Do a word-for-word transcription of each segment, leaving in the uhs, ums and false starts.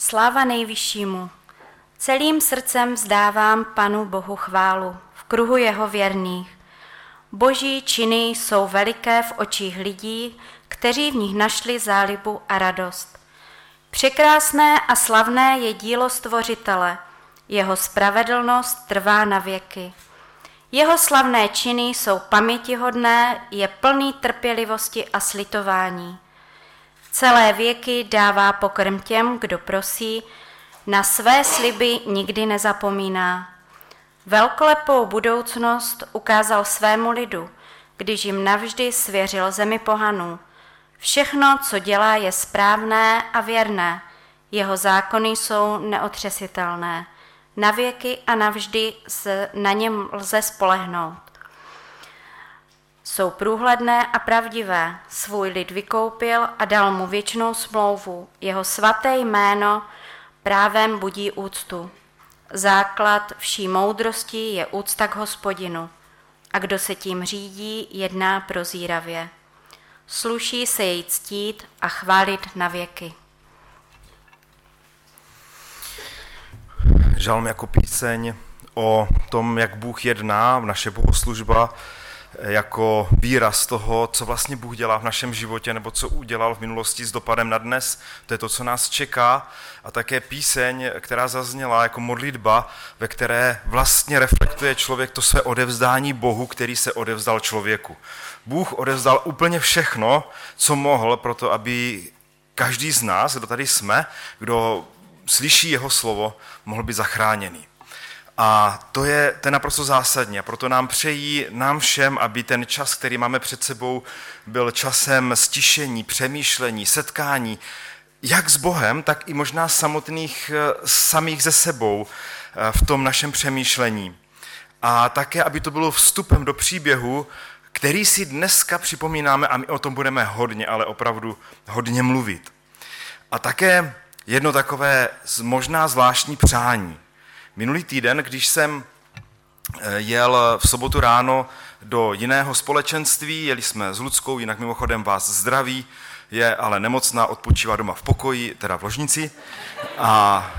Sláva nejvyššímu. Celým srdcem vzdávám Panu Bohu chválu v kruhu jeho věrných. Boží činy jsou veliké v očích lidí, kteří v nich našli zálibu a radost. Překrásné a slavné je dílo Stvořitele, jeho spravedlnost trvá na věky. Jeho slavné činy jsou pamětihodné, je plný trpělivosti a slitování. Celé věky dává pokrm těm, kdo prosí, na své sliby nikdy nezapomíná. Velkolepou budoucnost ukázal svému lidu, když jim navždy svěřil zemi pohanů. Všechno, co dělá, je správné a věrné. Jeho zákony jsou neotřesitelné. Na věky a navždy se na něm lze spolehnout. Jsou průhledné a pravdivé. Svůj lid vykoupil a dal mu věčnou smlouvu. Jeho svaté jméno právem budí úctu. Základ vší moudrosti je úcta k Hospodinu. A kdo se tím řídí, jedná prozíravě. Sluší se jej ctít a chválit na věky. Žalm jako píseň o tom, jak Bůh jedná, naše bohoslužba, jako výraz toho, co vlastně Bůh dělá v našem životě, nebo co udělal v minulosti s dopadem na dnes. To je to, co nás čeká. A také píseň, která zazněla jako modlitba, ve které vlastně reflektuje člověk to své odevzdání Bohu, který se odevzdal člověku. Bůh odevzdal úplně všechno, co mohl, proto aby každý z nás, kdo tady jsme, kdo slyší jeho slovo, mohl být zachráněný. A to je, to je naprosto zásadní a proto nám přejí, nám všem, aby ten čas, který máme před sebou, byl časem stišení, přemýšlení, setkání, jak s Bohem, tak i možná samotných samých ze sebou v tom našem přemýšlení. A také, aby to bylo vstupem do příběhu, který si dneska připomínáme a my o tom budeme hodně, ale opravdu hodně mluvit. A také jedno takové možná zvláštní přání. Minulý týden, když jsem jel v sobotu ráno do jiného společenství, jeli jsme s Ludskou, jinak mimochodem vás zdraví, je ale nemocná, odpočívá doma v pokoji, teda v ložnici. A,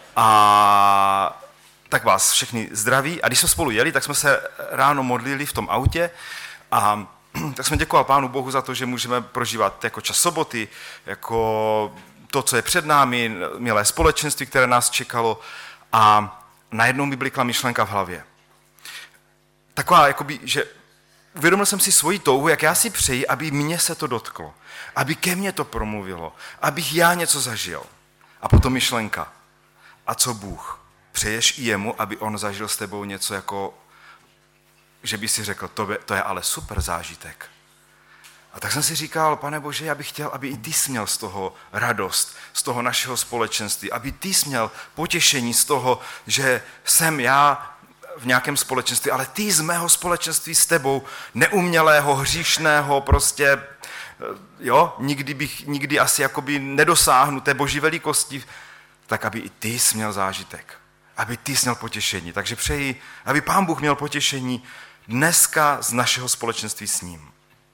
a tak vás všechny zdraví. A když jsme spolu jeli, tak jsme se ráno modlili v tom autě a tak jsme děkovali Pánu Bohu za to, že můžeme prožívat jako čas soboty, jako to, co je před námi, milé společenství, které nás čekalo. A najednou mi blikla myšlenka v hlavě. Taková, jakoby, že uvědomil jsem si svoji touhu, jak já si přeji, aby mě se to dotklo, aby ke mně to promluvilo, abych já něco zažil. A potom myšlenka. A co Bůh? Přeješ i jemu, aby on zažil s tebou něco jako, že by si řekl, to, by, to je ale super zážitek. A tak jsem si říkal, Pane Bože, já bych chtěl, aby i ty jsi měl z toho radost, z toho našeho společenství, aby ty jsi měl potěšení z toho, že jsem já v nějakém společenství, ale ty z mého společenství s tebou, neumělého, hříšného, prostě, jo, nikdy bych, nikdy asi jakoby nedosáhnu té boží velikosti, tak aby i ty jsi měl zážitek, aby ty jsi měl potěšení. Takže přeji, aby Pán Bůh měl potěšení dneska z našeho společenství s ním.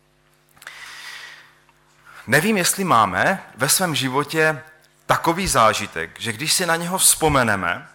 Nevím, jestli máme ve svém životě takový zážitek, že když si na něho vzpomeneme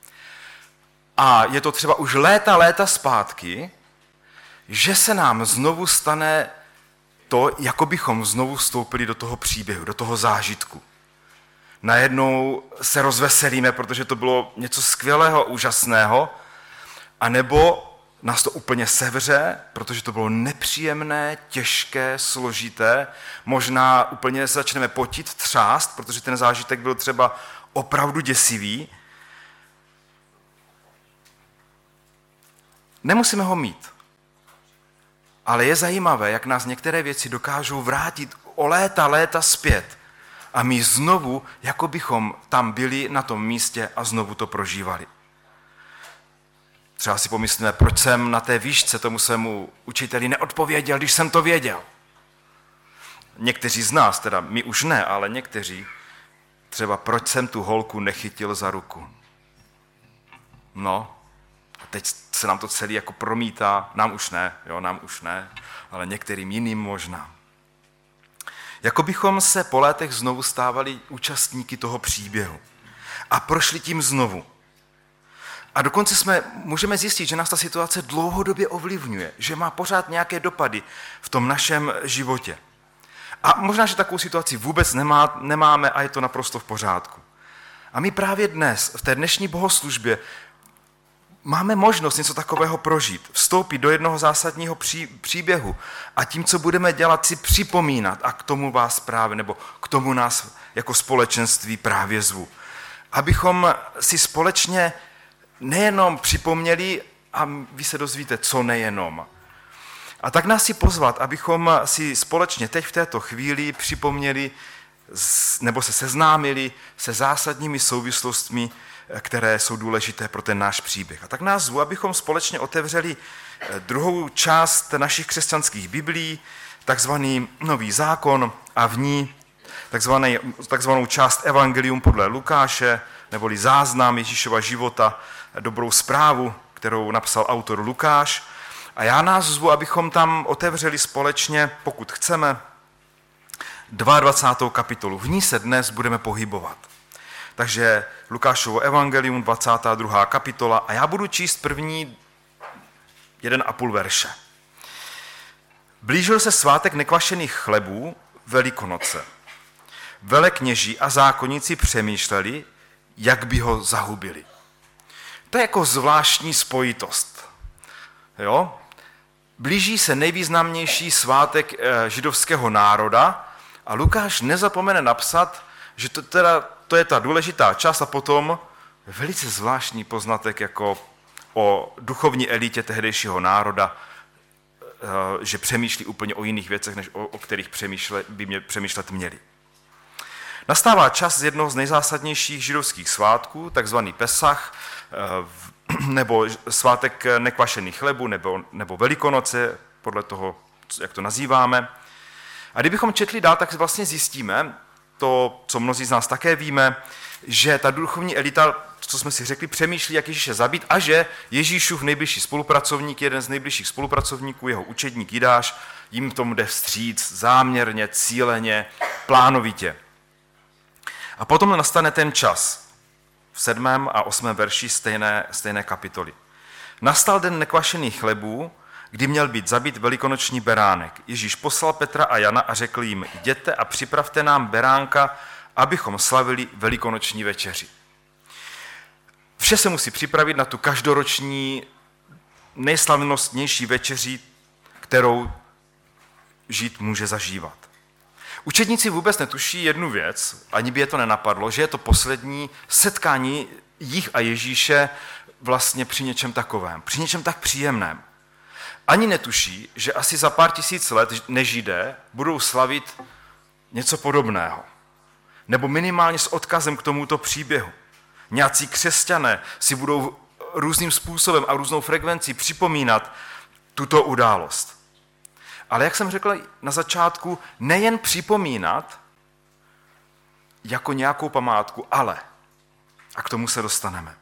a je to třeba už léta, léta zpátky, že se nám znovu stane to, jako bychom znovu vstoupili do toho příběhu, do toho zážitku. Najednou se rozveselíme, protože to bylo něco skvělého, úžasného, anebo nás to úplně sevře, protože to bylo nepříjemné, těžké, složité. Možná úplně se začneme potit, třást, protože ten zážitek byl třeba opravdu děsivý. Nemusíme ho mít. Ale je zajímavé, jak nás některé věci dokážou vrátit o léta, léta zpět. A my znovu, jako bychom tam byli na tom místě a znovu to prožívali. Třeba si pomyslíme, proč jsem na té výšce tomu svému učiteli neodpověděl, když jsem to věděl. Někteří z nás, teda my už ne, ale někteří, třeba proč jsem tu holku nechytil za ruku. No, a teď se nám to celý jako promítá, nám už ne, jo, nám už ne, ale některým jiným možná. Jako bychom se po létech znovu stávali účastníky toho příběhu. A prošli tím znovu. A dokonce jsme, můžeme zjistit, že nás ta situace dlouhodobě ovlivňuje, že má pořád nějaké dopady v tom našem životě. A možná, že takovou situaci vůbec nemá, nemáme a je to naprosto v pořádku. A my právě dnes, v té dnešní bohoslužbě, máme možnost něco takového prožít, vstoupit do jednoho zásadního pří, příběhu a tím, co budeme dělat, si připomínat a k tomu vás právě, nebo k tomu nás jako společenství právě zvu. Abychom si společně nejenom připomněli, a vy se dozvíte, co nejenom. A tak nás si pozvat, abychom si společně teď v této chvíli připomněli nebo se seznámili se zásadními souvislostmi, které jsou důležité pro ten náš příběh. A tak nás zvu, abychom společně otevřeli druhou část našich křesťanských biblií, takzvaný Nový zákon a v ní takzvaný, takzvanou část Evangelium podle Lukáše, neboli záznam Ježíšova života, dobrou zprávu, kterou napsal autor Lukáš. A já nás zvu, abychom tam otevřeli společně, pokud chceme, dvacátou druhou kapitolu. V ní se dnes budeme pohybovat. Takže Lukášovo evangelium, dvacátá druhá kapitola, a já budu číst první jeden a půl verše. Blížil se svátek nekvašených chlebů, Velikonoce. Velekněží a zákonníci přemýšleli, jak by ho zahubili. To je jako zvláštní spojitost. Jo? Blíží se nejvýznamnější svátek židovského národa a Lukáš nezapomene napsat, že to, teda, to je ta důležitá část a potom velice zvláštní poznatek jako o duchovní elitě tehdejšího národa, že přemýšlí úplně o jiných věcech, než o, o kterých přemýšle, by mě, přemýšlet měli. Nastává čas z jednoho z nejzásadnějších židovských svátků, takzvaný Pesach, nebo svátek nekvašených chlebů, nebo, nebo Velikonoce, podle toho, jak to nazýváme. A kdybychom četli dál, tak vlastně zjistíme, to, co mnozí z nás také víme, že ta duchovní elita, co jsme si řekli, přemýšlí, jak Ježíše zabít a že Ježíšův nejbližší spolupracovník, jeden z nejbližších spolupracovníků, jeho učedník Jidáš, jim tomu jde vstříc záměrně, cíleně, plánovitě. A potom nastane ten čas v sedmém a osmém verši stejné, stejné kapitoly. Nastal den nekvašených chlebů, kdy měl být zabit velikonoční beránek. Ježíš poslal Petra a Jana a řekl jim, jděte a připravte nám beránka, abychom slavili velikonoční večeři. Vše se musí připravit na tu každoroční nejslavnostnější večeři, kterou žid může zažívat. Učedníci vůbec netuší jednu věc, ani by je to nenapadlo, že je to poslední setkání jich a Ježíše vlastně při něčem takovém, při něčem tak příjemném. Ani netuší, že asi za pár tisíc let nežidé budou slavit něco podobného. Nebo minimálně s odkazem k tomuto příběhu. Nějací křesťané si budou různým způsobem a různou frekvencí připomínat tuto událost. Ale jak jsem řekl na začátku, nejen připomínat jako nějakou památku, ale, a k tomu se dostaneme.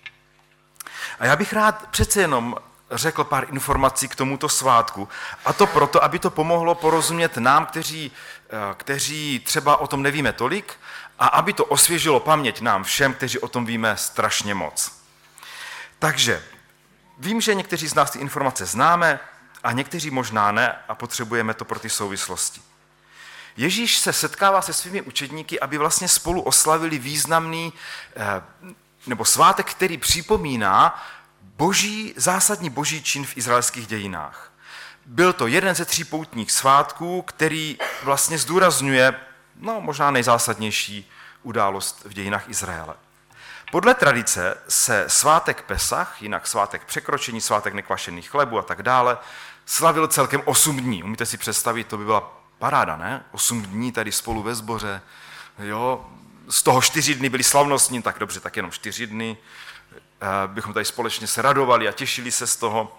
A já bych rád přece jenom řekl pár informací k tomuto svátku. A to proto, aby to pomohlo porozumět nám, kteří, kteří třeba o tom nevíme tolik, a aby to osvěžilo paměť nám všem, kteří o tom víme strašně moc. Takže vím, že někteří z nás ty informace známe a někteří možná ne a potřebujeme to pro ty souvislosti. Ježíš se setkává se svými učedníky, aby vlastně spolu oslavili významný nebo svátek, který připomíná boží, zásadní boží čin v izraelských dějinách. Byl to jeden ze tří poutních svátků, který vlastně zdůrazňuje no, možná nejzásadnější událost v dějinách Izraele. Podle tradice se svátek Pesach, jinak svátek překročení, svátek nekvašených chlebů a tak dále, slavil celkem osm dní. Umíte si představit, to by byla paráda, ne? Osm dní tady spolu ve sboře, jo? Z toho čtyři dny byly slavnostní, tak dobře, tak jenom čtyři dny. Bychom tady společně se radovali a těšili se z toho.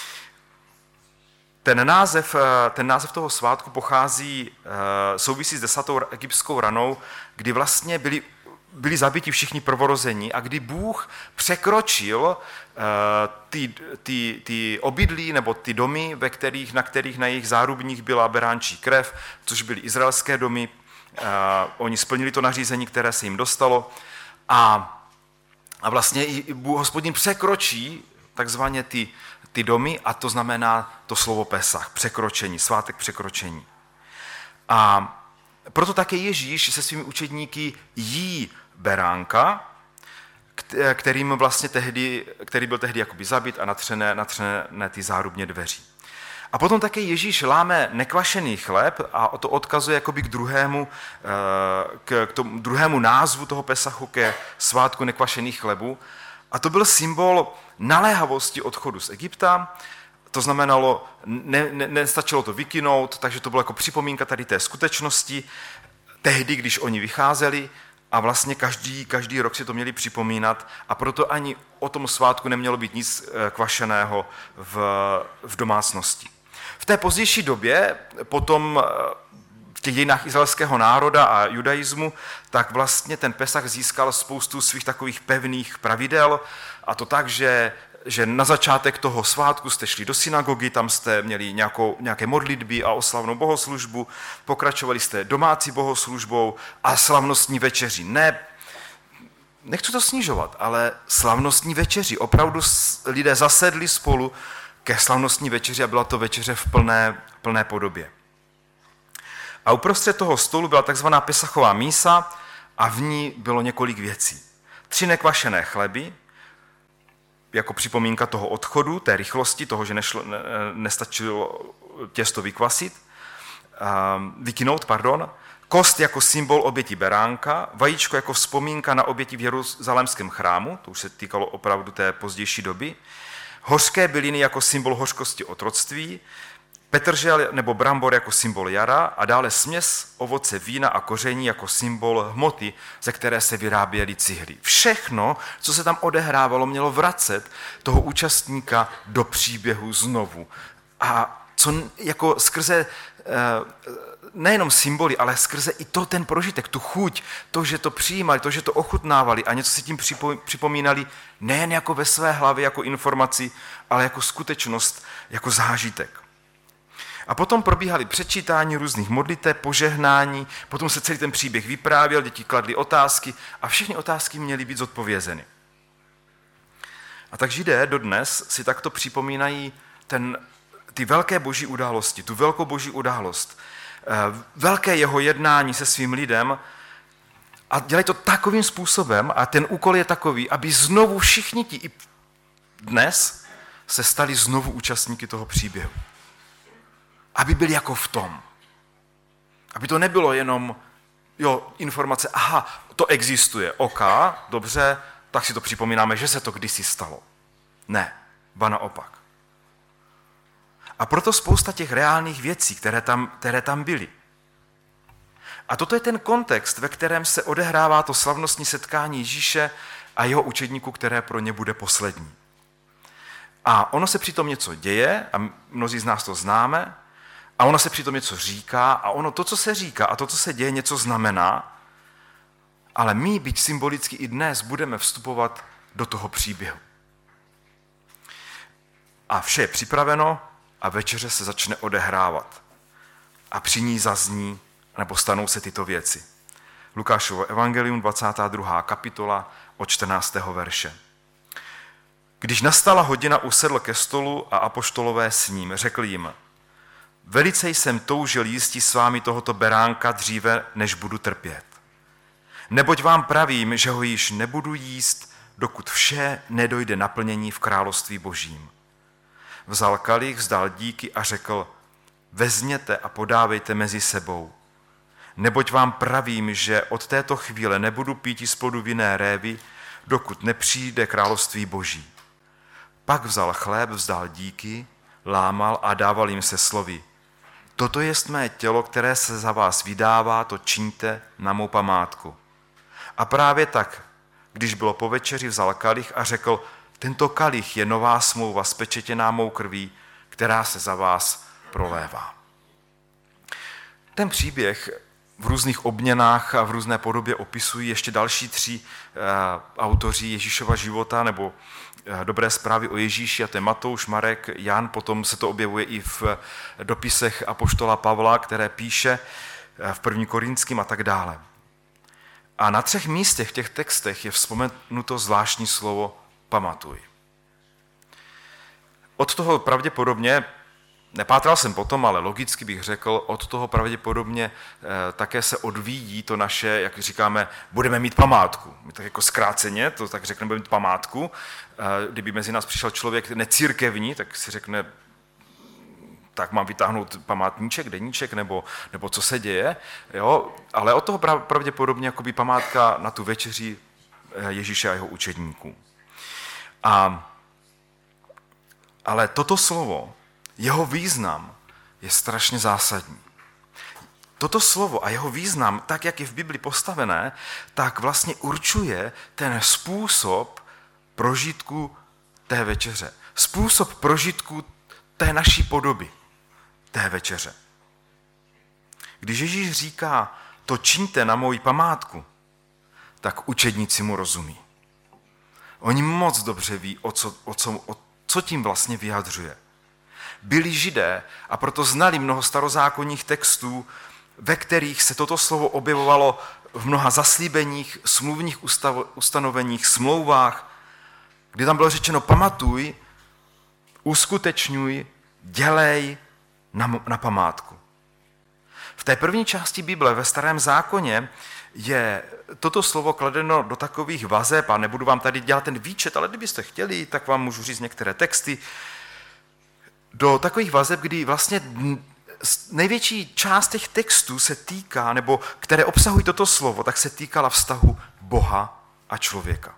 Ten název, ten název toho svátku pochází, souvisí s desátou egyptskou ranou, kdy vlastně byli, byli zabiti všichni prvorození a kdy Bůh překročil ty, ty, ty obydlí nebo ty domy, ve kterých, na kterých na jejich zárubních byla beránčí krev, což byly izraelské domy. Oni splnili to nařízení, které se jim dostalo. A, a vlastně i Bůh Hospodin překročí takzvaně ty, ty domy a to znamená to slovo Pesach, překročení, svátek překročení. A proto také Ježíš se svými učedníky jí beránka, kterým vlastně tehdy, který byl tehdy jakoby zabit a natřené, natřené ty zárubně dveří. A potom také Ježíš láme nekvašený chléb a to odkazuje jakoby k druhému, k, k tomu druhému názvu toho Pesachu, ke svátku nekvašených chlebů. A to byl symbol naléhavosti odchodu z Egypta. To znamenalo, ne, ne, nestačilo to vykynout, takže to bylo jako připomínka tady té skutečnosti, tehdy, když oni vycházeli a vlastně každý, každý rok si to měli připomínat a proto ani o tom svátku nemělo být nic kvašeného v, v domácnosti. V té pozdější době, potom v těch dějinách izraelského národa a judaismu, tak vlastně ten Pesach získal spoustu svých takových pevných pravidel a to tak, že že na začátek toho svátku jste šli do synagogy, tam jste měli nějakou, nějaké modlitby a oslavnou bohoslužbu, pokračovali jste domácí bohoslužbou a slavnostní večeři. Ne, nechci to snižovat, ale slavnostní večeři. Opravdu lidé zasedli spolu ke slavnostní večeři a byla to večeře v plné, plné podobě. A uprostřed toho stolu byla takzvaná Pesachová mísa a v ní bylo několik věcí. Tři nekvašené chleby, jako připomínka toho odchodu, té rychlosti, toho, že nešlo, ne, nestačilo těsto vykvasit, vykynout, pardon, kost jako symbol oběti beránka, vajíčko jako vzpomínka na oběti v jeruzalémském chrámu, to už se týkalo opravdu té pozdější doby, hořké byliny jako symbol hořkosti otroctví, petržel nebo brambor jako symbol jara a dále směs ovoce vína a koření jako symbol hmoty, ze které se vyráběly cihly. Všechno, co se tam odehrávalo, mělo vracet toho účastníka do příběhu znovu. A co jako skrze nejenom symboly, ale skrze i to ten prožitek, tu chuť, to, že to přijímali, to, že to ochutnávali a něco si tím připomínali nejen jako ve své hlavě, jako informaci, ale jako skutečnost, jako zážitek. A potom probíhaly přečítání různých modliteb, požehnání, potom se celý ten příběh vyprávěl, děti kladly otázky a všechny otázky měly být zodpovězeny. A tak Židé dodnes si takto připomínají ten, ty velké boží události, tu velkou boží událost, velké jeho jednání se svým lidem a dělají to takovým způsobem a ten úkol je takový, aby znovu všichni ti i dnes se stali znovu účastníky toho příběhu. Aby byli jako v tom. Aby to nebylo jenom jo, informace, aha, to existuje, ok, dobře, tak si to připomínáme, že se to kdysi stalo. Ne, ba naopak. A proto spousta těch reálných věcí, které tam, které tam byly. A toto je ten kontext, ve kterém se odehrává to slavnostní setkání Ježíše a jeho učedníků, které pro ně bude poslední. A ono se přitom něco děje, a mnozí z nás to známe, a ono se přitom něco říká, a ono to, co se říká a to, co se děje, něco znamená, ale my, byť symbolicky i dnes, budeme vstupovat do toho příběhu. A vše je připraveno a večeře se začne odehrávat. A při ní zazní, nebo stanou se tyto věci. Lukášovo evangelium, dvacátá druhá kapitola, od čtrnáctého verše. Když nastala hodina, usedl ke stolu a apoštolové s ním. Řekl jim, velice jsem toužil jísti s vámi tohoto beránka dříve, než budu trpět. Neboť vám pravím, že ho již nebudu jíst, dokud vše nedojde naplnění v království božím. Vzal kalich, vzdal díky a řekl, vezměte a podávejte mezi sebou. Neboť vám pravím, že od této chvíle nebudu píti z plodu vinné révy, dokud nepřijde království boží. Pak vzal chléb, vzdal díky, lámal a dával jim se slovy. Toto jest mé tělo, které se za vás vydává, to čiňte na mou památku. A právě tak, když bylo po večeři, vzal kalich a řekl, tento kalich je nová smlouva spečetěná mou krví, která se za vás prolévá. Ten příběh v různých obměnách a v různé podobě opisují ještě další tři uh, autoři Ježíšova života nebo uh, dobré zprávy o Ježíši, a to je Matouš, Marek, Jan, potom se to objevuje i v dopisech apoštola Pavla, které píše uh, v první Korinským a tak dále. A na třech místech v těch textech je vzpomenuto zvláštní slovo pamatuj. Od toho pravděpodobně, nepátral jsem potom, ale logicky bych řekl, od toho pravděpodobně eh, také se odvíjí to naše, jak říkáme, budeme mít památku. My tak jako zkráceně, to tak řekneme, budeme mít památku. Eh, kdyby mezi nás přišel člověk necírkevní, tak si řekne, tak mám vytáhnout památníček, deníček, nebo, nebo co se děje. Jo? Ale od toho pravděpodobně jakoby památka na tu večeři Ježíše a jeho učedníků. A, ale toto slovo, jeho význam je strašně zásadní. Toto slovo a jeho význam, tak jak je v Bibli postavené, tak vlastně určuje ten způsob prožitku té večeře. Způsob prožitku té naší podoby, té večeře. Když Ježíš říká, to čiňte na moji památku, tak učedníci mu rozumí. Oni moc dobře ví, o co, o co, o co tím vlastně vyjadřuje. Byli Židé a proto znali mnoho starozákonních textů, ve kterých se toto slovo objevovalo v mnoha zaslíbeních, smluvních ustav, ustanoveních, smlouvách, kdy tam bylo řečeno pamatuj, uskutečňuj, dělej na, na památku. V té první části Bible ve Starém zákoně je toto slovo kladeno do takových vazeb, a nebudu vám tady dělat ten výčet, ale kdybyste chtěli, tak vám můžu říct některé texty, do takových vazeb, kdy vlastně největší část těch textů se týká, nebo které obsahují toto slovo, tak se týkala vztahu Boha a člověka.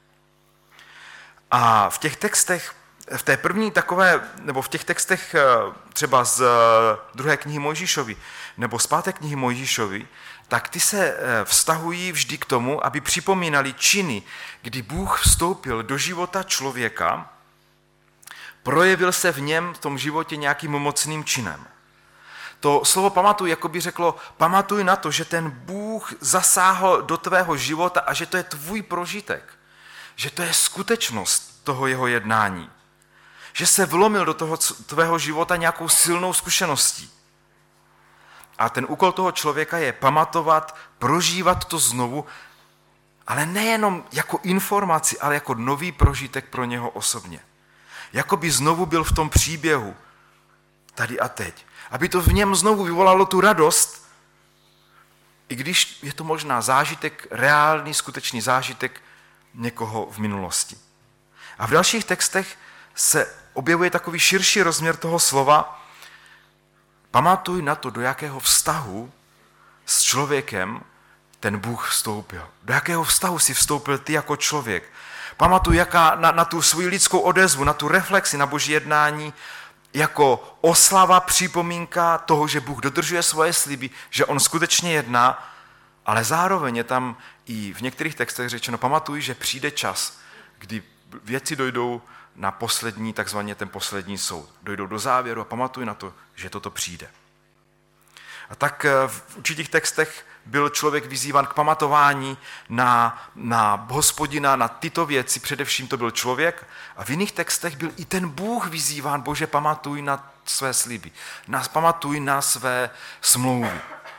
A v těch textech, v té první takové, nebo v těch textech třeba z druhé knihy Mojžíšovi, nebo z páté knihy Mojžíšovi, tak ty se vztahují vždy k tomu, aby připomínali činy, kdy Bůh vstoupil do života člověka, projevil se v něm v tom životě nějakým mocným činem. To slovo pamatuj, jako by řeklo, pamatuj na to, že ten Bůh zasáhl do tvého života a že to je tvůj prožitek. Že to je skutečnost toho jeho jednání. Že se vlomil do toho tvého života nějakou silnou zkušeností. A ten úkol toho člověka je pamatovat, prožívat to znovu, ale nejenom jako informaci, ale jako nový prožitek pro něho osobně. Jako by znovu byl v tom příběhu, tady a teď. Aby to v něm znovu vyvolalo tu radost, i když je to možná zážitek, reálný, skutečný zážitek někoho v minulosti. A v dalších textech se objevuje takový širší rozměr toho slova. Pamatuj na to, do jakého vztahu s člověkem ten Bůh vstoupil. Do jakého vztahu si vstoupil ty jako člověk. Pamatuj jaká, na, na tu svoji lidskou odezvu, na tu reflexi, na Boží jednání, jako oslava, připomínka toho, že Bůh dodržuje svoje sliby, že on skutečně jedná, ale zároveň je tam i v některých textech řečeno, pamatuj, že přijde čas, kdy věci dojdou na poslední, takzvaně ten poslední soud. Dojdou do závěru a pamatuj na to, že toto přijde. A tak v určitých textech byl člověk vyzývan k pamatování na, na Hospodina, na tyto věci, především to byl člověk, a v jiných textech byl i ten Bůh vyzýván, Bože, pamatuj na své sliby, na, pamatuj na své smlouvy.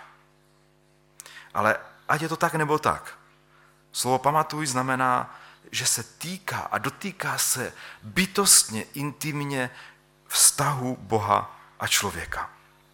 Ale ať je to tak nebo tak, slovo pamatuj znamená, že se týká a dotýká se bytostně, intimně vztahu Boha a člověka.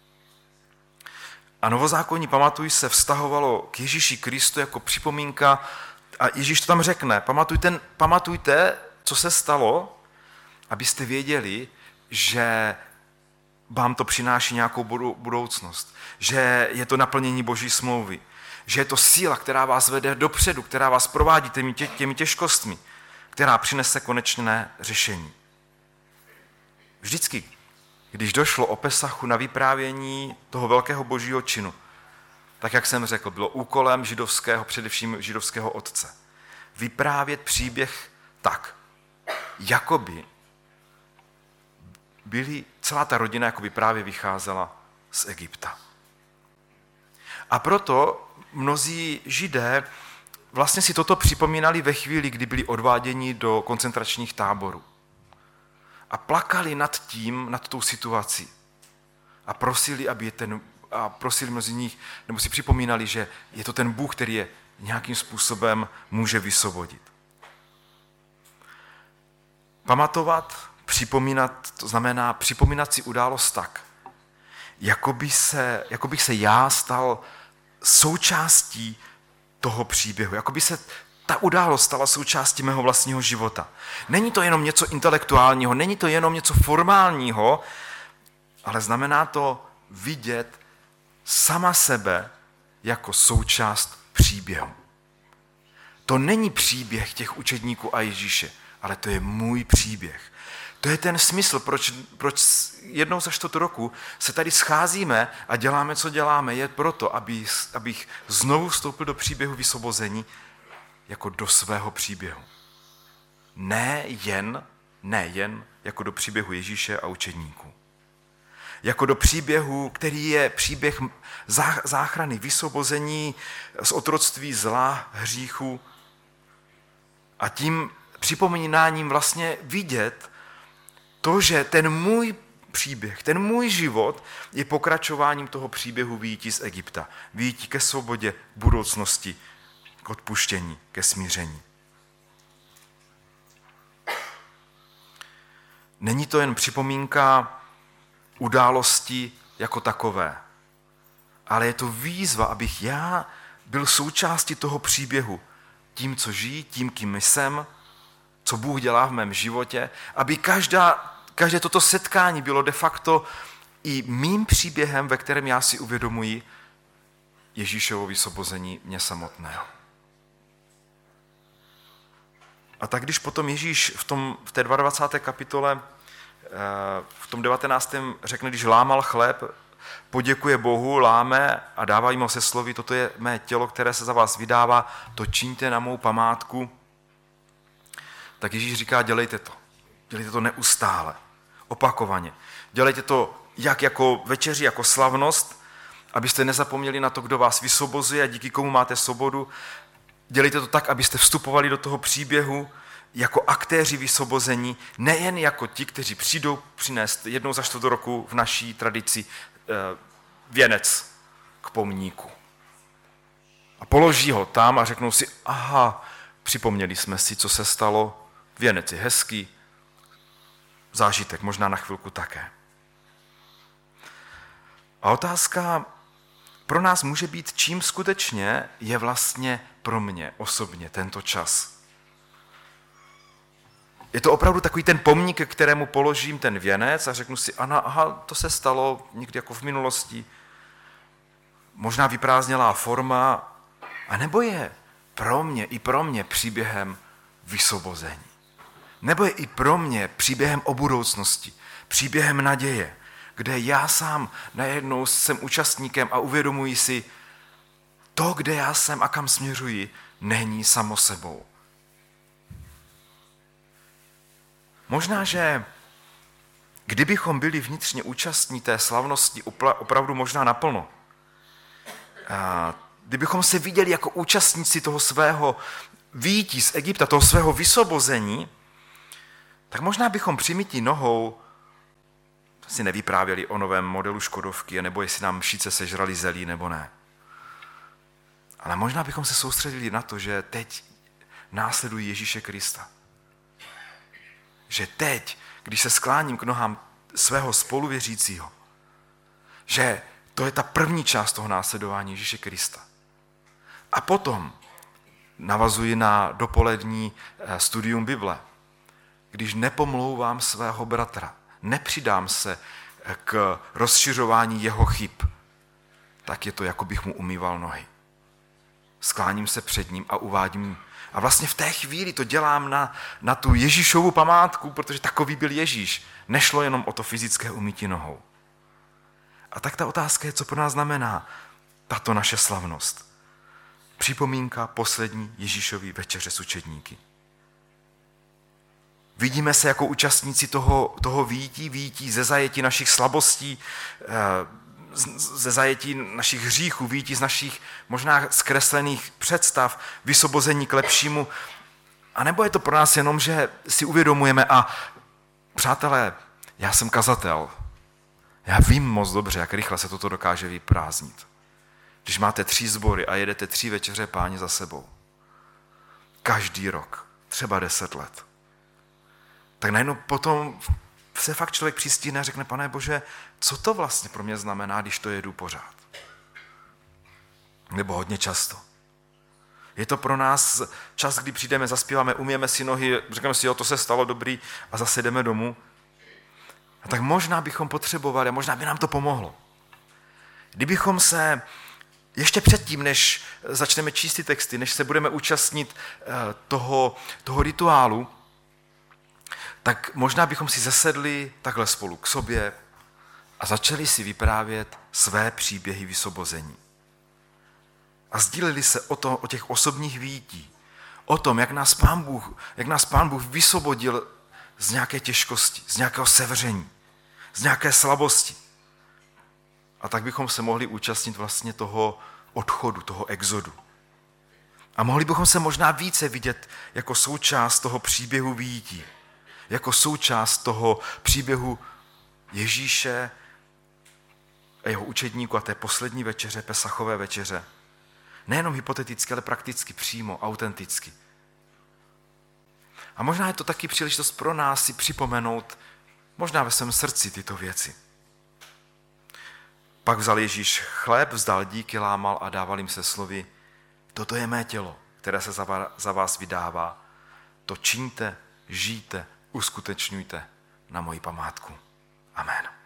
A novozákonní pamatuj se vztahovalo k Ježíši Kristu jako připomínka, a Ježíš to tam řekne, pamatujte, pamatujte, co se stalo, abyste věděli, že vám to přináší nějakou budoucnost, že je to naplnění Boží smlouvy, že je to síla, která vás vede dopředu, která vás provádí těmi, tě, těmi těžkostmi, která přinese konečné řešení. Vždycky, když došlo o Pesachu na vyprávění toho velkého božího činu, tak jak jsem řekl, bylo úkolem židovského, především židovského otce, vyprávět příběh tak, jakoby byli, celá ta rodina jakoby právě vycházela z Egypta. A proto mnozí Židé vlastně si toto připomínali ve chvíli, kdy byli odváděni do koncentračních táborů. A plakali nad tím, nad tou situací. A prosili, aby je ten, a prosili mnozí nich, nebo si připomínali, že je to ten Bůh, který je nějakým způsobem může vysvobodit. Pamatovat, připomínat, to znamená připomínat si událost tak, jako by se, jako bych se já stal součástí toho příběhu, jako by se ta událost stala součástí mého vlastního života. Není to jenom něco intelektuálního, není to jenom něco formálního, ale znamená to vidět sama sebe jako součást příběhu. To není příběh těch učedníků a Ježíše, ale to je můj příběh. To je ten smysl, proč, proč jednou za čtvrt roku se tady scházíme a děláme, co děláme, je proto, aby, abych znovu vstoupil do příběhu vysvobození jako do svého příběhu. Ne jen, ne jen jako do příběhu Ježíše a učedníků. Jako do příběhu, který je příběh záchrany, vysvobození z otroctví zla, hříchu a tím připomínáním vlastně vidět to, že ten můj příběh, ten můj život je pokračováním toho příběhu vyjití z Egypta. Vyjití ke svobodě, budoucnosti, k odpuštění, ke smíření. Není to jen připomínka události jako takové, ale je to výzva, abych já byl součástí toho příběhu, tím, co žijí, tím, kým jsem, co Bůh dělá v mém životě, aby každá, každé toto setkání bylo de facto i mým příběhem, ve kterém já si uvědomuji Ježíšovo vysvobození mě samotného. A tak když potom Ježíš v, tom, v té dvacáté druhé kapitole, v tom devatenáctém řekne, když lámal chléb, poděkuje Bohu, láme a dává jim ho se slovy, toto je mé tělo, které se za vás vydává, to čiňte na mou památku. Tak Ježíš říká, dělejte to. Dělejte to neustále, opakovaně. Dělejte to jak jako večeři, jako slavnost, abyste nezapomněli na to, kdo vás vysvobozuje a díky komu máte svobodu. Dělejte to tak, abyste vstupovali do toho příběhu jako aktéři vysvobození, nejen jako ti, kteří přijdou přinést jednou za čtvrt roku v naší tradici eh, věnec k pomníku. A položí ho tam a řeknou si, aha, připomněli jsme si, co se stalo, věnec je hezký, zážitek, možná na chvilku také. A otázka pro nás může být, čím skutečně je vlastně pro mě osobně tento čas. Je to opravdu takový ten pomník, ke kterému položím ten věnec a řeknu si, aha, aha, to se stalo někdy jako v minulosti, možná vyprázdnělá forma, anebo je pro mě i pro mě příběhem vysvobození. Nebo je i pro mě příběhem o budoucnosti, příběhem naděje, kde já sám najednou jsem účastníkem a uvědomuji si, to, kde já jsem a kam směřuji, není samo sebou. Možná, že kdybychom byli vnitřně účastní té slavnosti opravdu možná naplno, kdybychom se viděli jako účastníci toho svého vyjití z Egypta, toho svého vysvobození, tak možná bychom přimytí nohou si nevyprávěli o novém modelu Škodovky, nebo jestli nám mšice sežrali zelí, nebo ne. Ale možná bychom se soustředili na to, že teď následují Ježíše Krista. Že teď, když se skláním k nohám svého spoluvěřícího, že to je ta první část toho následování Ježíše Krista. A potom navazuji na dopolední studium Bible, když nepomlouvám svého bratra, nepřidám se k rozšiřování jeho chyb, tak je to, jako bych mu umýval nohy. Skláním se před ním a uvádím. A vlastně v té chvíli to dělám na, na tu Ježíšovu památku, protože takový byl Ježíš. Nešlo jenom o to fyzické umytí nohou. A tak ta otázka je, co pro nás znamená tato naše slavnost. Připomínka poslední Ježíšovy večeře s učedníky. Vidíme se jako účastníci toho, toho vyjití, vyjití ze zajetí našich slabostí, ze zajetí našich hříchů, vyjití z našich možná zkreslených představ, vysvobození k lepšímu. A nebo je to pro nás jenom, že si uvědomujeme a přátelé, já jsem kazatel. Já vím moc dobře, jak rychle se toto dokáže vyprázdnit. Když máte tři sbory a jedete tři večeře Páně za sebou, každý rok, třeba deset let, tak najednou potom se fakt člověk přistíhne a řekne, Pane Bože, co to vlastně pro mě znamená, když to jedu pořád? Nebo hodně často. Je to pro nás čas, kdy přijdeme, zaspíváme, umyjeme si nohy, řekneme si, jo, to se stalo dobrý a zase jdeme domů. A tak možná bychom potřebovali, a možná by nám to pomohlo. Kdybychom se ještě předtím, než začneme číst ty texty, než se budeme účastnit toho, toho rituálu, tak možná bychom si zasedli takhle spolu k sobě a začali si vyprávět své příběhy vysvobození. A sdíleli se o, to, o těch osobních výjití, o tom, jak nás Pán Bůh, jak nás Pán Bůh vysvobodil z nějaké těžkosti, z nějakého sevření, z nějaké slabosti. A tak bychom se mohli účastnit vlastně toho odchodu, toho exodu. A mohli bychom se možná více vidět jako součást toho příběhu výjití, jako součást toho příběhu Ježíše a jeho učedníků a té poslední večeře, Pesachové večeře. Nejenom hypoteticky, ale prakticky, přímo, autenticky. A možná je to taky příležitost pro nás si připomenout možná ve svém srdci tyto věci. Pak vzal Ježíš chléb, vzdal díky, lámal a dával jim se slovy, toto je mé tělo, které se za vás vydává. To čiňte, žijte, uskutečňujte na moji památku. Amen.